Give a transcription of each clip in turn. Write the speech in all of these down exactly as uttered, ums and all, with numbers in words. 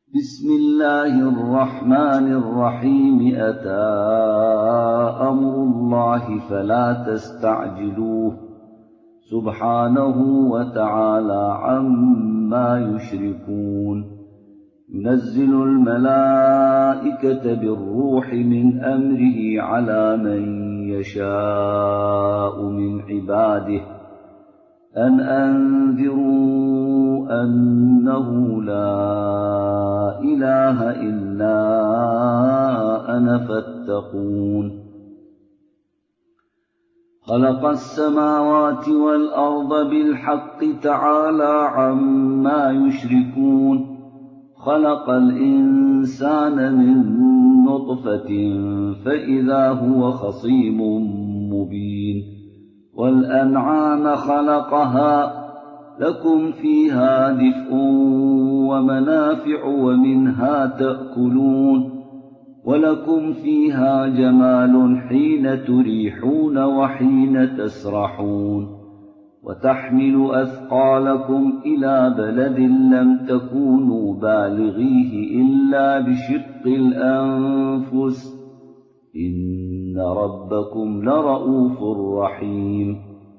بسم الله الرحمن الرحيم أتى أمر الله فلا تستعجلوه سبحانه وتعالى عما يشركون ينزل الملائكة بالروح من أمره على من يشاء من عباده أن أنذروا أنه لا إله إلا أنا فاتقون خلق السماوات والأرض بالحق تعالى عما يشركون خلق الإنسان من نطفة فإذا هو خصيم مبين والأنعام خلقها لكم فيها دفء ومنافع ومنها تأكلون ولكم فيها جمال حين تريحون وحين تسرحون وتحمل أثقالكم إلى بلد لم تكونوا بالغيه إلا بشق الأنفس إن ربكم لرءوف رحيم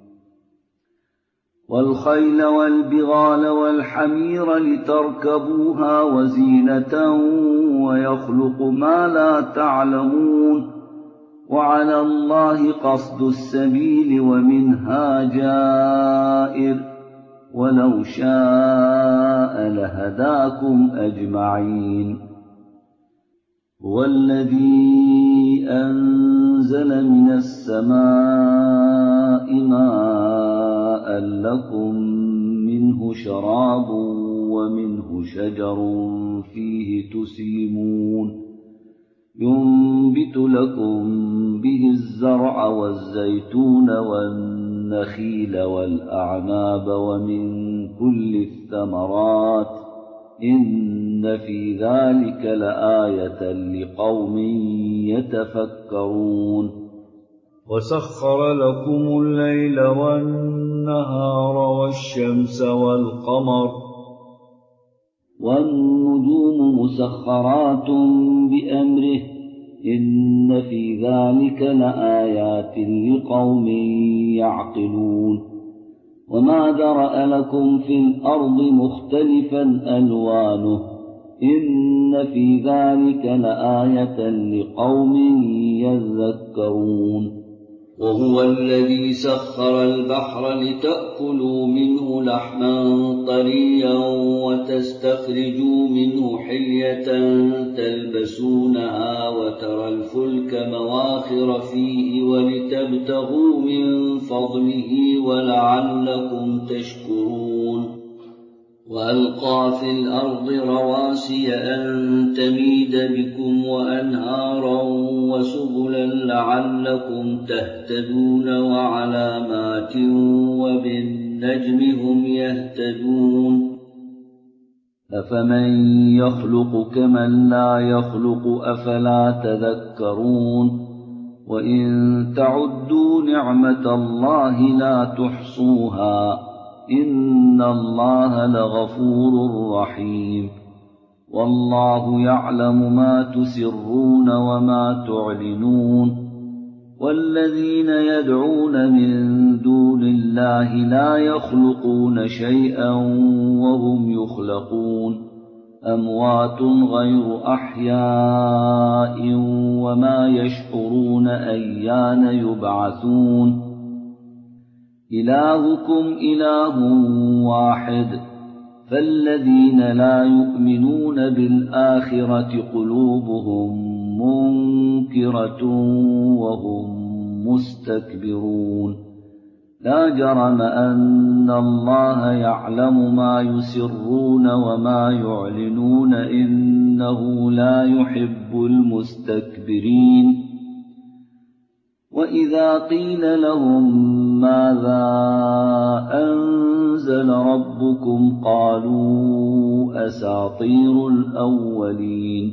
والخيل والبغال والحمير لتركبوها وزينة ويخلق ما لا تعلمون وعلى الله قصد السبيل ومنها جائر ولو شاء لهداكم أجمعين هو الذي أنزل من السماء ماء لكم منه شراب ومنه شجر فيه تسيمون ينبت لكم به الزرع والزيتون والنخيل والأعناب ومن كل الثمرات إن في ذلك لآية لقوم يتفكرون وسخر لكم الليل والنهار والشمس والقمر والنجوم مسخرات بأمره إن في ذلك لآيات لقوم يعقلون وما ذرأ لكم في الأرض مختلفا ألوانه إن في ذلك لآية لقوم يذكرون وهو الذي سخر البحر لتأكلوا منه لحما طريا وتستخرجوا منه حلية تلبسونها وترى الفلك مواخر فيه ولتبتغوا من فضله ولعلكم تشكرون وألقى في الأرض رواسي أن تميد بكم وأنهارا وسبلا لعلكم تهتدون وعلامات وبالنجم هم يهتدون أفمن يخلق كمن لا يخلق أفلا تذكرون وإن تعدوا نعمة الله لا تحصوها إن الله لغفور رحيم والله يعلم ما تسرون وما تعلنون والذين يدعون من دون الله لا يخلقون شيئا وهم يخلقون أموات غير أحياء وما يشعرون أيان يبعثون إلهكم إله واحد فالذين لا يؤمنون بالآخرة قلوبهم منكرة وهم مستكبرون لا جرم أن الله يعلم ما يسرون وما يعلنون إنه لا يحب المستكبرين وإذا قيل لهم ماذا أنزل ربكم قالوا أساطير الأولين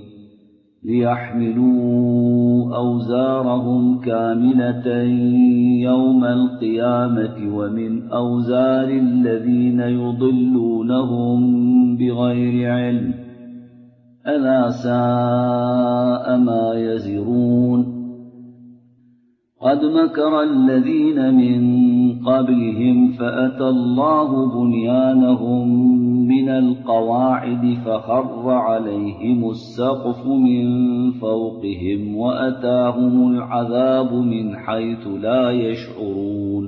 ليحملوا أوزارهم كاملة يوم القيامة ومن أوزار الذين يضلونهم بغير علم ألا ساء ما يزرون قد مكر الذين من قبلهم فأتى الله بنيانهم من القواعد فخر عليهم السقف من فوقهم وأتاهم العذاب من حيث لا يشعرون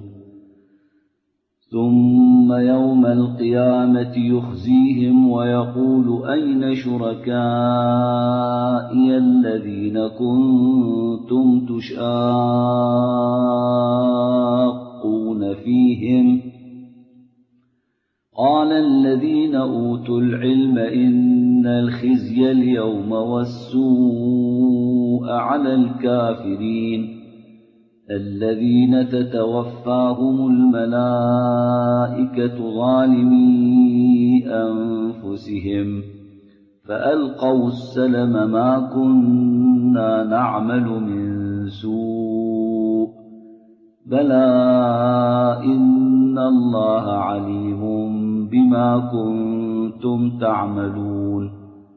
ثم يوم القيامة يخزيهم ويقول أين شركائي الذين كنتم تشاقون فيهم قال الذين أوتوا العلم إن الخزي اليوم والسوء على الكافرين الذين تتوفاهم الملائكة ظالمي أنفسهم فألقوا السلم ما كنا نعمل من سوء بلى إن الله عليم بما كنتم تعملون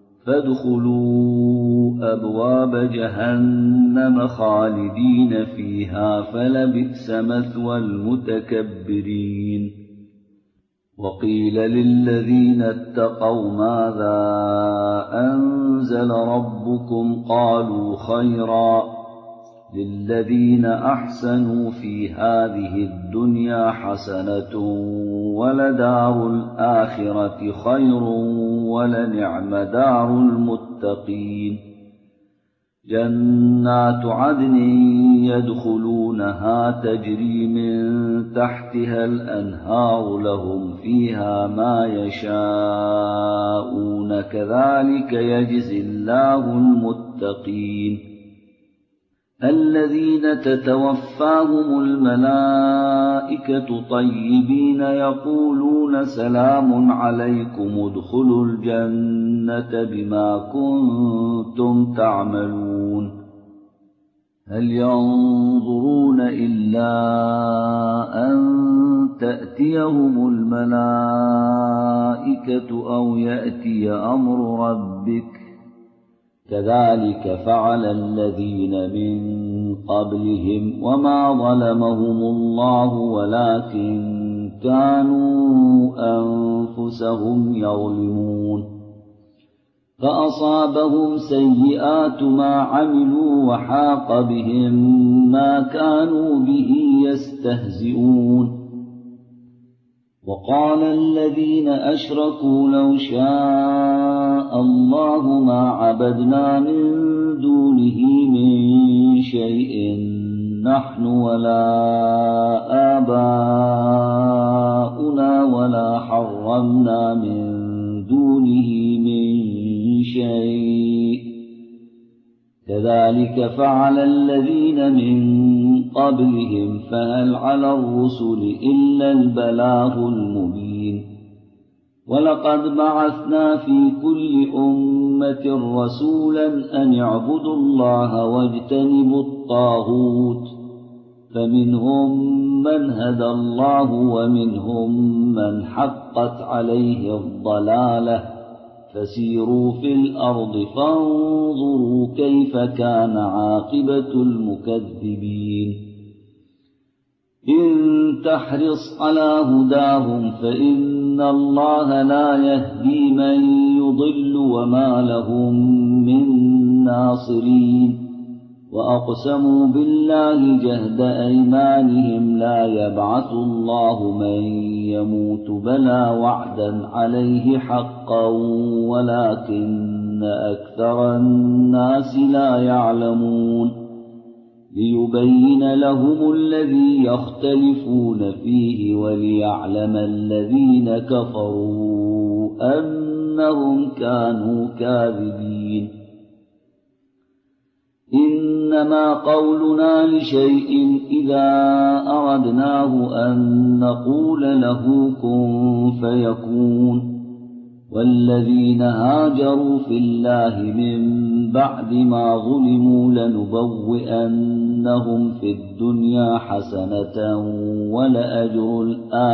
فادخلوا أبواب جهنم خالدين فيها فلبئس مثوى المتكبرين وقيل للذين اتقوا ماذا أنزل ربكم قالوا خيرا للذين أحسنوا في هذه الدنيا حسنة ولدار الآخرة خير ولنعم دار المتقين جنات عدن يدخلونها تجري من تحتها الأنهار لهم فيها ما يشاءون كذلك يجزي الله المتقين الذين تتوفاهم الملائكة طيبين يقولون سلام عليكم ادخلوا الجنة بما كنتم تعملون هل ينظرون إلا أن تأتيهم الملائكة أو يأتي أمر ربك كذلك فعل الذين من قبلهم وما ظلمهم الله ولكن كانوا أنفسهم يظلمون فأصابهم سيئات ما عملوا وحاق بهم ما كانوا به يستهزئون وقال الذين أشركوا لو شاء الله ما عبدنا من دونه من شيء نحن ولا آباؤنا ولا حرمنا من دونه من شيء كذلك فعل الذين من قبلهم فهل على الرسل إلا البلاغ المبين ولقد بعثنا في كل أمة رسولا أن اعبدوا الله واجتنبوا الطاغوت فمنهم من هدى الله ومنهم من حقت عليه الضلالة فسيروا في الأرض فانظروا كيف كان عاقبة المكذبين إن تحرص على هداهم فإن الله لا يهدي من يضل وما لهم من ناصرين وأقسموا بالله جهد أيمانهم لا يبعث الله من يموت بلى وعدا عليه حقا ولكن أكثر الناس لا يعلمون ليبين لهم الذي يختلفون فيه وليعلم الذين كفروا أنهم كانوا كاذبين إنما قولنا لشيء إذا أردناه أن نقول له كن فيكون والذين هاجروا في الله من بعد ما ظلموا لنبوئنهم في الدنيا حسنة ولأجر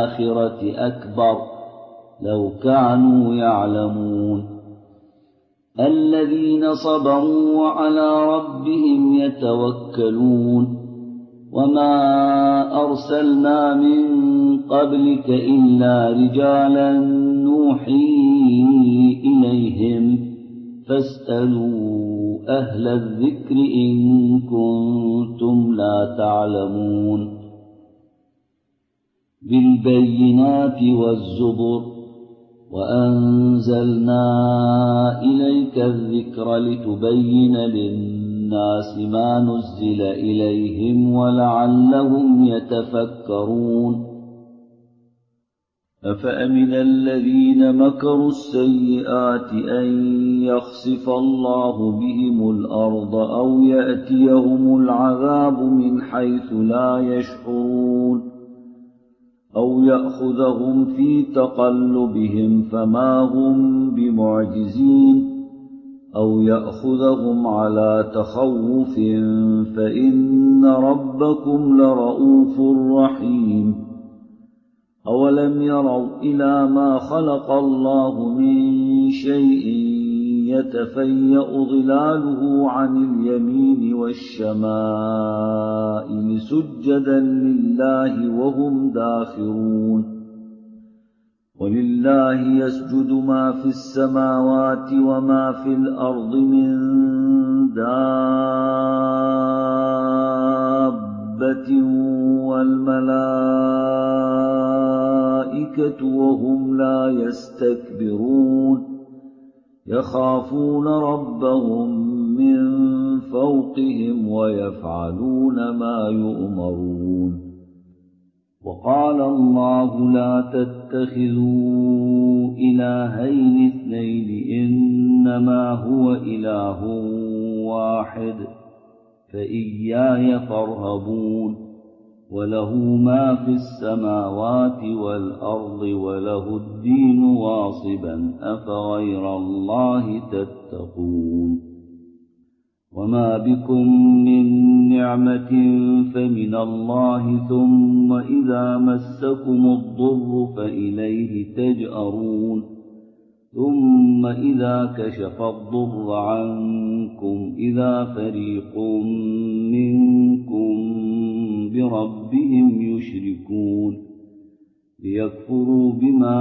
الآخرة أكبر لو كانوا يعلمون الذين صبروا وعلى ربهم يتوكلون وما أرسلنا من قبلك إلا رجالا نوحي إليهم فاسألوا أهل الذكر إن كنتم لا تعلمون بالبينات والزبر وأنزلنا إليك الذكر لتبين للناس ما نزل إليهم ولعلهم يتفكرون أفأمن الذين مكروا السيئات أن يخسف الله بهم الأرض أو يأتيهم العذاب من حيث لا يشعرون أو يأخذهم في تقلبهم فما هم بمعجزين أو يأخذهم على تخوف فإن ربكم لرؤوف رحيم أولم يروا إلى ما خلق الله من شيء يتفيأ ظلاله عن اليمين والشمائل سجدا لله وهم داخرون ولله يسجد ما في السماوات وما في الأرض من دابة والملائكة وهم لا يستكبرون يخافون ربهم من فوقهم ويفعلون ما يؤمرون وقال الله لا تتخذوا إلهين اثنين إنما هو إله واحد فإياي فارهبون وله ما في السماوات والأرض وله الدين واصبا أفغير الله تتقون وما بكم من نعمة فمن الله ثم إذا مسكم الضر فإليه تجأرون ثم إذا كشف الضر عنكم إذا فريق منكم بربهم يشركون ليكفروا بما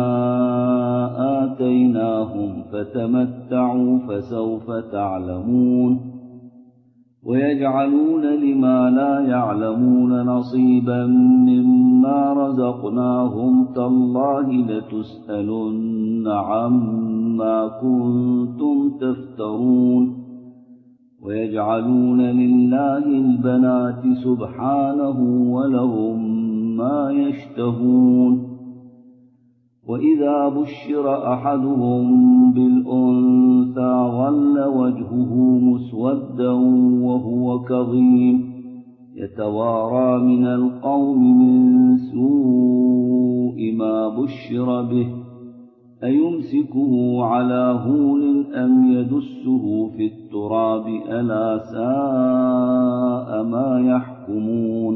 آتيناهم فتمتعوا فسوف تعلمون ويجعلون لما لا يعلمون نصيبا مما رزقناهم تالله لتسألن عما كنتم تفترون ويجعلون لله البنات سبحانه ولهم ما يشتهون وإذا بشر أحدهم بالأنثى ظل وجهه مسودا وهو كظيم يتوارى من القوم من سوء ما بشر به أيمسكه على هون أم يدسه في التراب ألا ساء ما يحكمون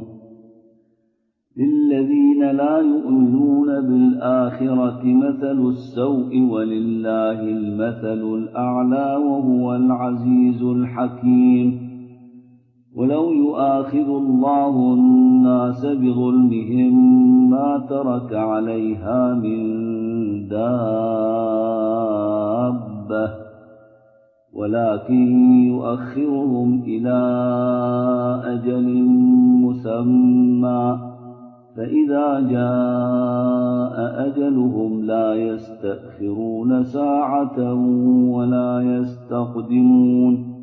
للذين لا يؤمنون بالآخرة مثل السوء ولله المثل الأعلى وهو العزيز الحكيم ولو يؤاخذ الله الناس بظلمهم ما ترك عليها من دابة ولكن يؤخرهم إلى أجل مسمى فإذا جاء أجلهم لا يستأخرون ساعة ولا يستقدمون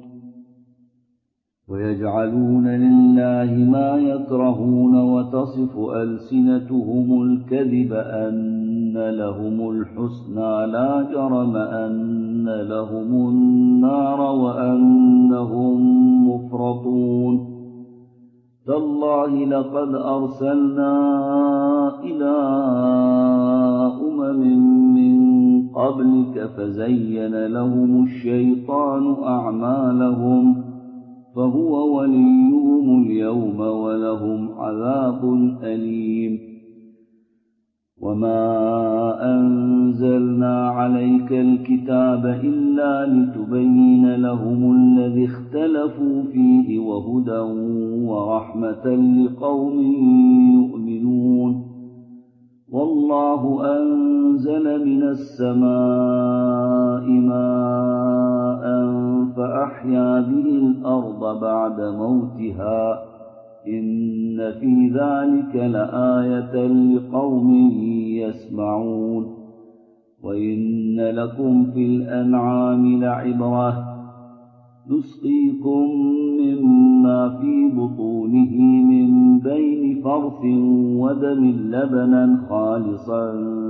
ويجعلون لله ما يكرهون وتصف ألسنتهم الكذب أن لهم الحسنى لا جرم أن لهم النار وأنهم مفرطون تالله لقد أرسلنا إلى أمم من قبلك فزين لهم الشيطان أعمالهم فهو وليهم اليوم ولهم عذاب أليم وما أنزلنا عليك الكتاب إلا لتبين لهم الذي اختلفوا فيه وهدى ورحمة لقوم يؤمنون والله أنزل من السماء ماء فأحيا به الأرض بعد موتها إن في ذلك لآية لقوم يسمعون وإن لكم في الأنعام لعبرة نسقيكم مما في بطونه من بين فرث ودم لبنا خالصا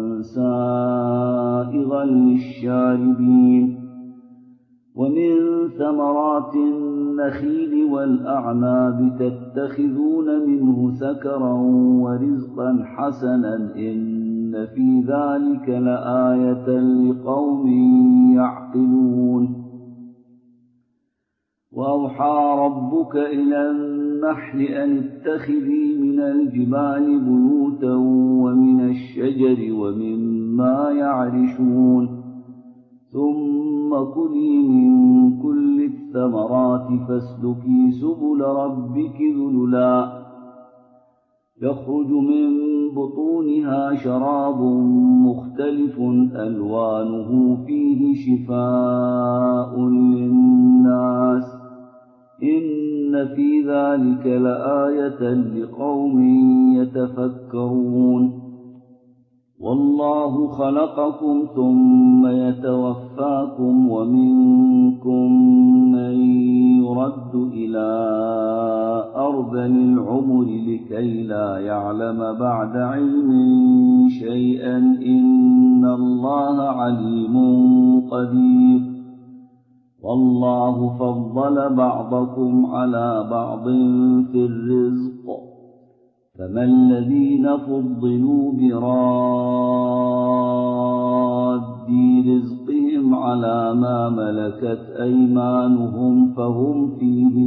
سائغا للشاربين ومن ثمرات النخيل والأعناب تتخذون منه سكرا ورزقا حسنا إن في ذلك لآية لقوم يعقلون وأوحى ربك إلى النحل أن اتخذي من الجبال بيوتا ومن الشجر ومما يعرشون ثم كلي من كل الثمرات فاسلكي سبل ربك ذللا يخرج من بطونها شراب مختلف ألوانه فيه شفاء للناس إن في ذلك لآية لقوم يتفكرون والله خلقكم ثم يتوفاكم ومنكم من يرد إلى أرذل العمر لكي لا يعلم بعد علم شيئا إن الله عليم قدير والله فضل بعضكم على بعض في الرزق فما الذين فضلوا براد رزقهم على ما ملكت أيمانهم فهم فيه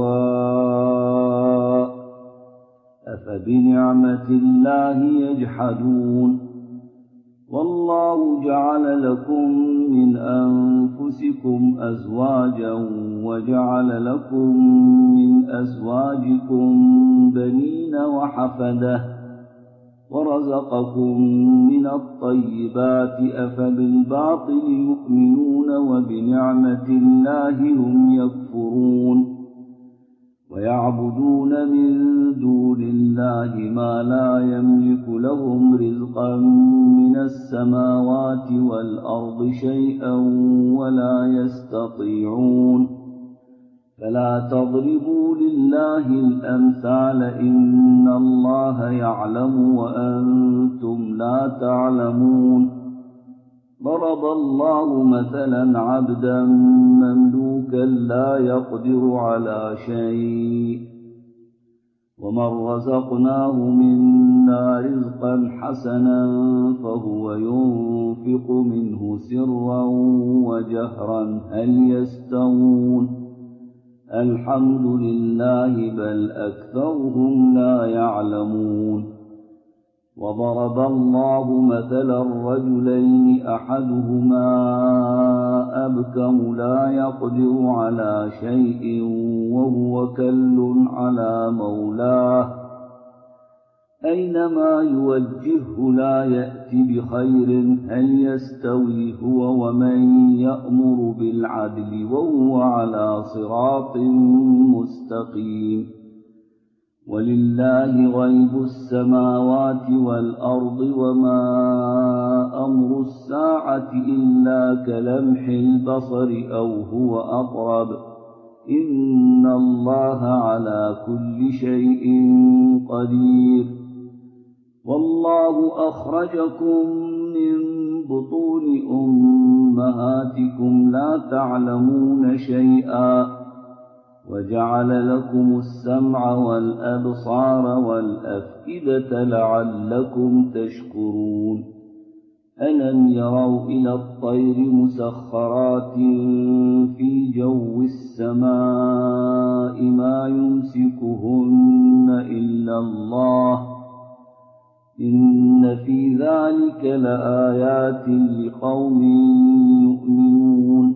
سواء أفبنعمة الله يجحدون والله جعل لكم من أنفسكم أزواجا وجعل لكم من أزواجكم بنين وحفدة ورزقكم من الطيبات أفبالباطل يؤمنون وبنعمة الله هم يكفرون ويعبدون من دون الله ما لا يملك لهم رزقا من السماوات والأرض شيئا ولا يستطيعون فلا تضربوا لله الأمثال إن الله يعلم وأنتم لا تعلمون ضرب الله مثلا عبدا مملوكا لا يقدر على شيء ومن رزقناه منا رزقا حسنا فهو ينفق منه سرا وجهرا هل يستوون الحمد لله بل أكثرهم لا يعلمون وضرب الله مثلا رجلين أحدهما أبكم لا يقدر على شيء وهو كل على مولاه أينما يوجهه لا يأتي بخير هل يستوي هو ومن يأمر بالعدل وهو على صراط مستقيم ولله غيب السماوات والأرض وما أمر الساعة إلا كلمح البصر أو هو أقرب إن الله على كل شيء قدير والله أخرجكم من بطون أمهاتكم لا تعلمون شيئا وجعل لكم السمع والأبصار والأفئدة لعلكم تشكرون ألم يروا إلى الطير مسخرات في جو السماء ما يمسكهن إلا الله إن في ذلك لآيات لقوم يؤمنون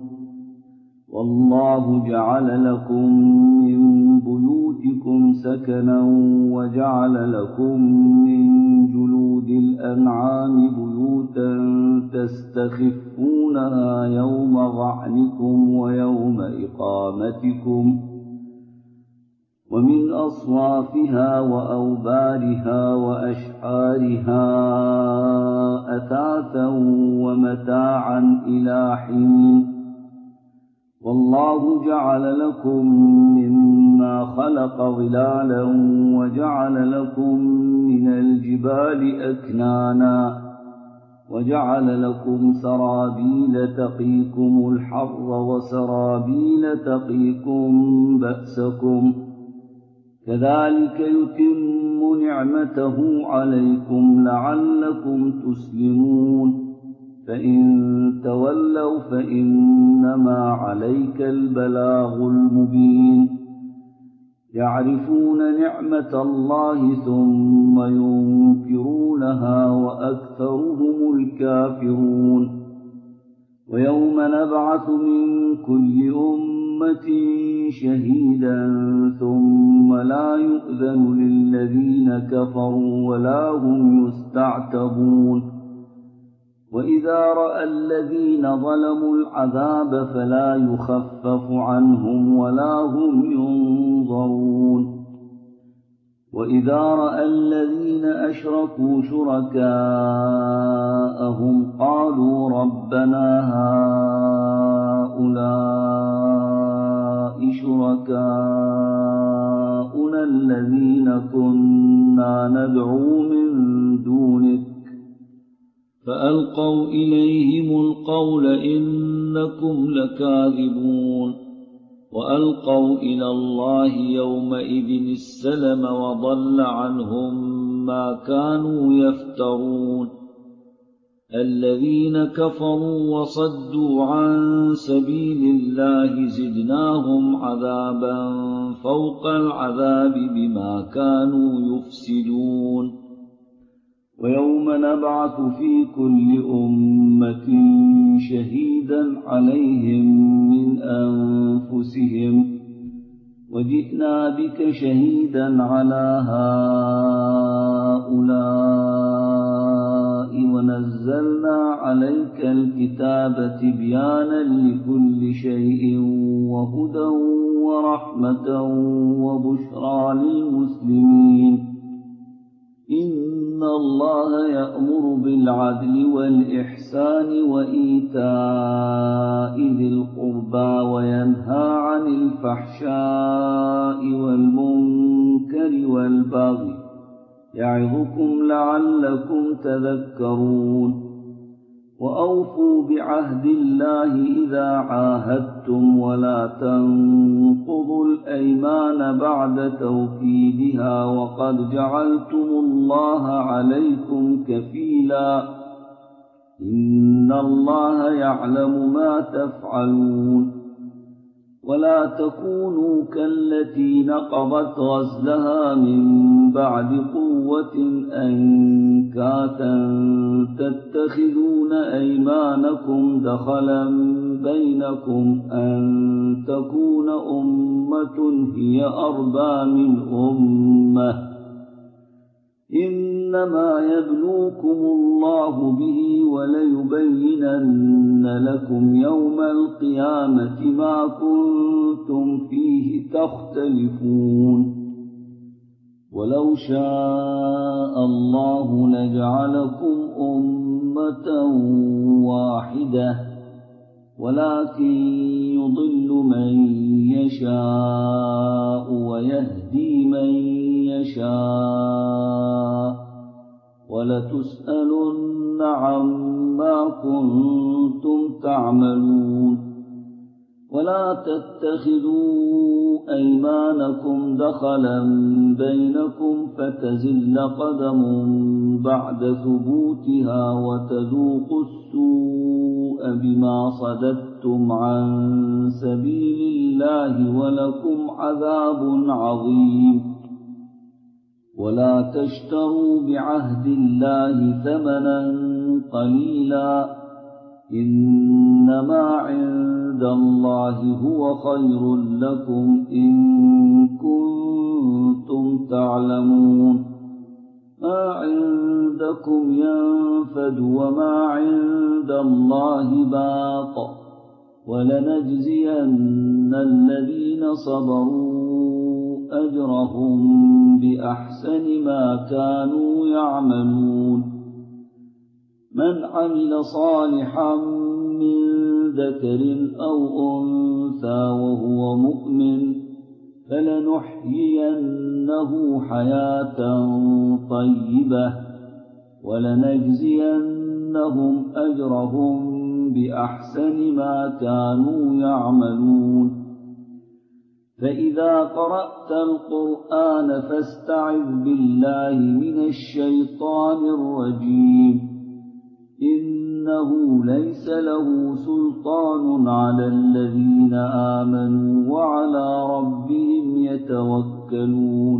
والله جعل لكم من بيوتكم سكنا وجعل لكم من جلود الأنعام بيوتا تستخفونها يوم ظعنكم ويوم إقامتكم ومن أصوافها وأوبارها وأشعارها أثاثا ومتاعا إلى حين والله جعل لكم مما خلق ظلالا وجعل لكم من الجبال أكنانا وجعل لكم سرابيل تقيكم الحر وسرابيل تقيكم بأسكم كذلك يتم نعمته عليكم لعلكم تسلمون فإن تولوا فإنما عليك البلاغ المبين يعرفون نعمة الله ثم ينكرونها وأكثرهم الكافرون ويوم نبعث من كل أمة شهيدا ثم لا يؤذن للذين كفروا ولا هم يستعتبون وإذا رأى الذين ظلموا العذاب فلا يخفف عنهم ولا هم ينظرون وإذا رأى الذين أشركوا شركاءهم قالوا ربنا هؤلاء شركاؤنا الذين كنا ندعو من دونك فألقوا إليهم القول إنكم لكاذبون وألقوا إلى الله يومئذ السلم وضل عنهم ما كانوا يفترون الذين كفروا وصدوا عن سبيل الله زدناهم عذابا فوق العذاب بما كانوا يفسدون ويوم نبعث في كل أمة شهيدا عليهم من أنفسهم وجئنا بك شهيدا على هؤلاء ونزلنا عليك الكتاب تبيانا لكل شيء وهدى ورحمة وبشرى للمسلمين إن الله يأمر بالعدل والإحسان وإيتاء ذي القربى وينهى عن الفحشاء والمنكر والبغي يعظكم لعلكم تذكرون وأوفوا بعهد الله إذا عاهدتم ولا تنقضوا الأيمان بعد توكيدها وقد جعلتم الله عليكم كفيلا إن الله يعلم ما تفعلون ولا تكونوا كالتي نقضت غزلها من بعد قوة أنكاثا تتخذون أيمانكم دخلا بينكم أن تكون أمة هي أربى من أمة إنما يبلوكم الله به وليبينن لكم يوم القيامة ما كنتم فيه تختلفون ولو شاء الله لجعلكم أمة واحدة ولكن يضل من يشاء ويهدي من يشاء ولتسألن عما كنتم تعملون ولا تتخذوا أيمانكم دخلا بينكم فتزل قدم بعد ثبوتها وتذوقوا السوء بما صددتم عن سبيل الله ولكم عذاب عظيم ولا تشتروا بعهد الله ثمنا قليلا إنما عند الله هو خير لكم إن كنتم تعلمون ما عندكم ينفد وما عند الله باق ولنجزين الذين صبروا أجرهم بأحسن ما كانوا يعملون من عمل صالحا من ذكر أو أنثى وهو مؤمن فلنحيينه حياة طيبة ولنجزينهم أجرهم بأحسن ما كانوا يعملون فإذا قرأت القرآن فاستعذ بالله من الشيطان الرجيم إنه ليس له سلطان على الذين آمنوا وعلى ربهم يتوكلون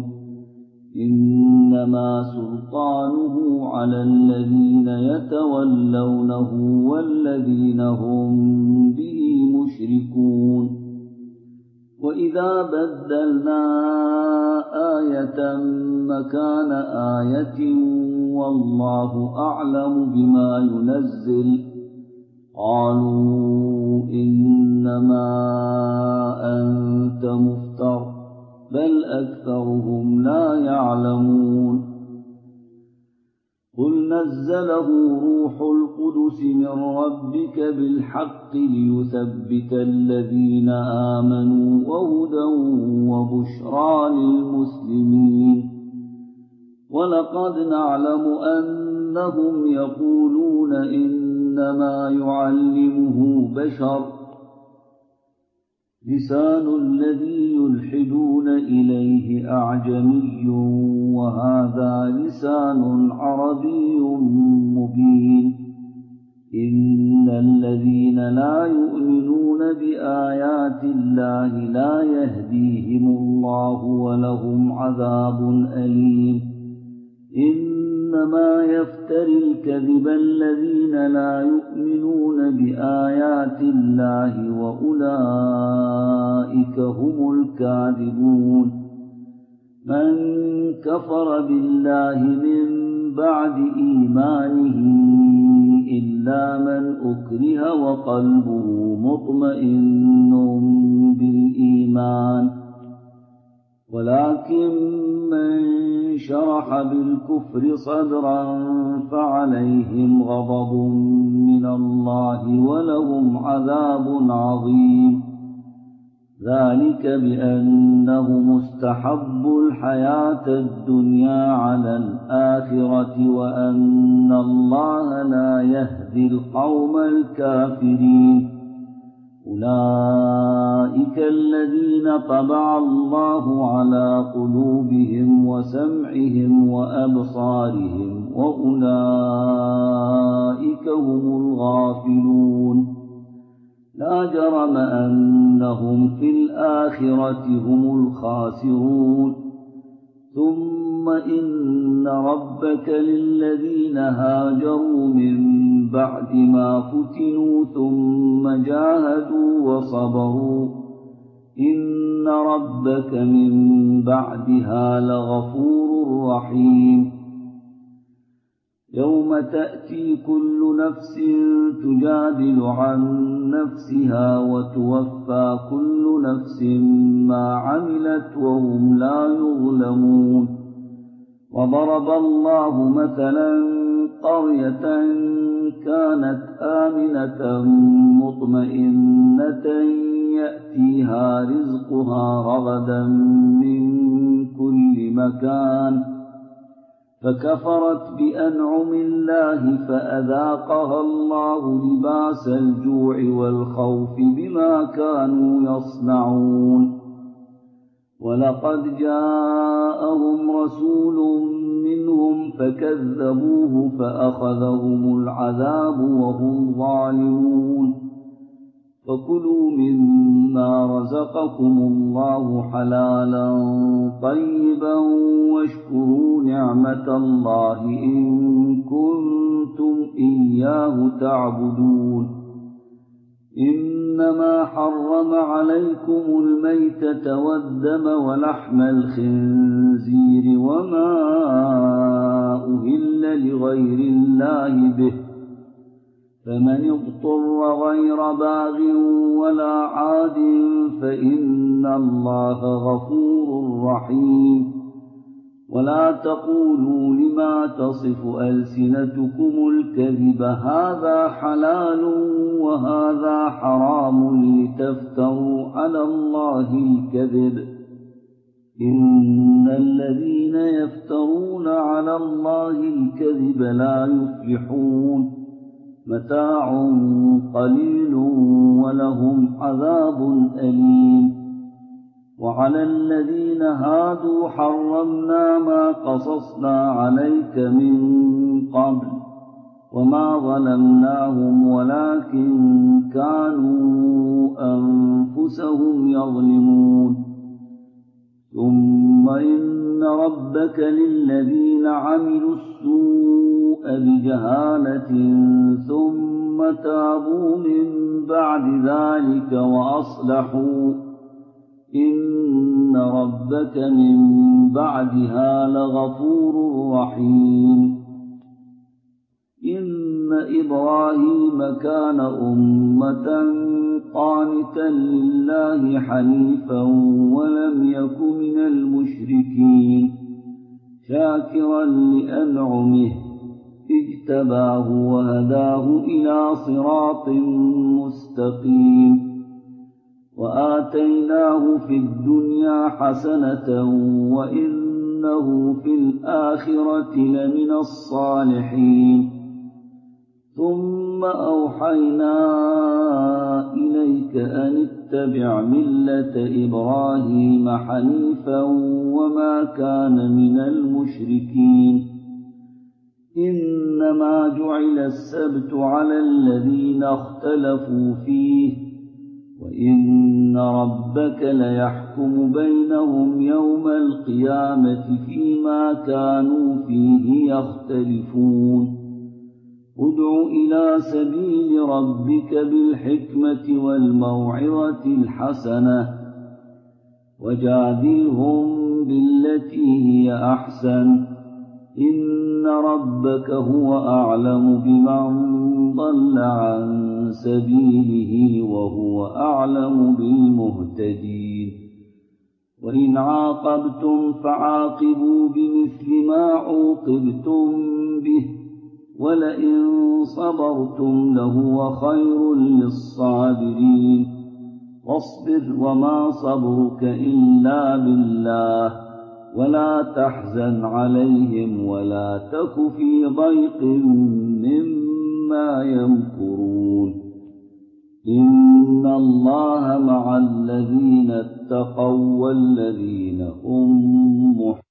إنما سلطانه على الذين يتولونه والذين هم به مشركون وإذا بدلنا آية مكان آية والله أعلم بما ينزل قالوا إنما أنت مفتر بل أكثرهم لا يعلمون قل نزله روح القدس من ربك بالحق ليثبت الذين آمنوا وهدى وبشرى للمسلمين ولقد نعلم أنهم يقولون إنما يعلمه بشر لسان الذي يلحدون إليه أعجمي وهذا لسان عربي مبين إن الذين لا يؤمنون بآيات الله لا يهديهم الله ولهم عذاب أليم إنما يفتري الكذب الذين لا يؤمنون بآيات الله وأولئك هم الكاذبون من كفر بالله من بعد إيمانه إلا من أكره وقلبه مطمئن بالإيمان ولكن من شرح بالكفر صدرا فعليهم غضب من الله ولهم عذاب عظيم ذلك بأنه مستحب الحياة الدنيا على الآخرة وأن الله لا يهدي القوم الكافرين أولئك الذين طبع الله على قلوبهم وسمعهم وأبصارهم وأولئك هم الغافلون لا جرم أنهم في الآخرة هم الخاسرون ثم إن ربك للذين هاجروا من بعد ما فتنوا ثم جاهدوا وصبروا إن ربك من بعدها لغفور رحيم يوم تأتي كل نفس تجادل عن نفسها وتوفى كل نفس ما عملت وهم لا يظلمون وضرب الله مثلا قرية كانت آمنة مطمئنة يأتيها رزقها رغدا من كل مكان فكفرت بأنعم الله فأذاقها الله لباس الجوع والخوف بما كانوا يصنعون ولقد جاءهم رسول منهم فكذبوه فأخذهم العذاب وهم ظالمون فكلوا مما رزقكم الله حلالا طيبا واشكروا نعمة الله إن كنتم إياه تعبدون إنما حرم عليكم الميتة والدم ولحم الخنزير وما أهل لغير الله به فمن اضطر غير باغ ولا عاد فإن الله غفور رحيم ولا تقولوا لما تصف ألسنتكم الكذب هذا حلال وهذا حرام لتفتروا على الله الكذب إن الذين يفترون على الله الكذب لا يفلحون متاع قليل ولهم عذاب أليم وعلى الذين هادوا حرمنا ما قصصنا عليك من قبل وما ظلمناهم ولكن كانوا أنفسهم يظلمون ثم إن ربك للذين عملوا السوء بجهالة ثم تابوا من بعد ذلك وأصلحوا إن ربك من بعدها لغفور رحيم إن إبراهيم كان أمة قانتا لله حنيفا ولم يك من المشركين شاكرا لأنعمه اجتباه وهداه إلى صراط مستقيم وآتيناه في الدنيا حسنة وإنه في الآخرة لمن الصالحين ثم أوحينا إليك أن اتبع ملة إبراهيم حنيفا وما كان من المشركين إنما جعل السبت على الذين اختلفوا فيه وإن ربك ليحكم بينهم يوم القيامة فيما كانوا فيه يختلفون ادع إلى سبيل ربك بالحكمة والموعظة الحسنة وجادلهم بالتي هي أحسن إن ربك هو أعلم بمن ضل عن سبيله وهو أعلم بالمهتدين وإن عاقبتم فعاقبوا بمثل ما عوقبتم به ولئن صبرتم لهو خير للصابرين واصبر وما صبرك إلا بالله ولا تحزن عليهم ولا تك في ضيق مما يمكرون إن الله مع الذين اتقوا والذين هم محسنون